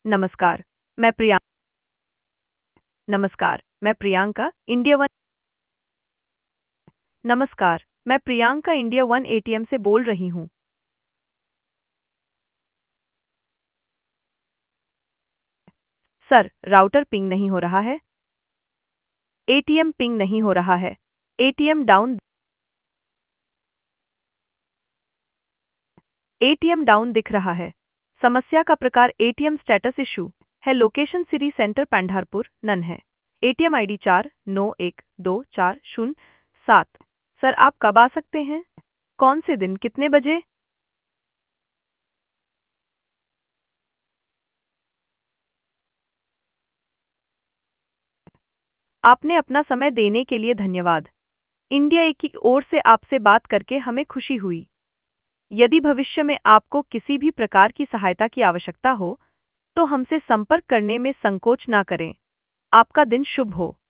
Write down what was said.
नमस्कार, मैं प्रिया नमस्कार, मैं प्रियंका इंडिया वन नमस्कार, मैं प्रियंका इंडिया वन एटीएम से बोल रही हूँ। सर, राउटर पिंग नहीं हो रहा है। एटीएम पिंग नहीं हो रहा है। एटीएम डाउन एटीएम डाउन दिख रहा है। समस्या का प्रकार एटीएम स्टेटस इशू है। Location city centre Pandharpur none है। ATM ID 49124007। सर, आप कब आ सकते हैं? कौन से दिन, कितने बजे? आपने अपना समय देने के लिए धन्यवाद। इंडिया एक की ओर से आपसे बात करके हमें खुशी हुई। यदि भविष्य में आपको किसी भी प्रकार की सहायता की आवश्यकता हो, तो हमसे संपर्क करने में संकोच ना करें। आपका दिन शुभ हो।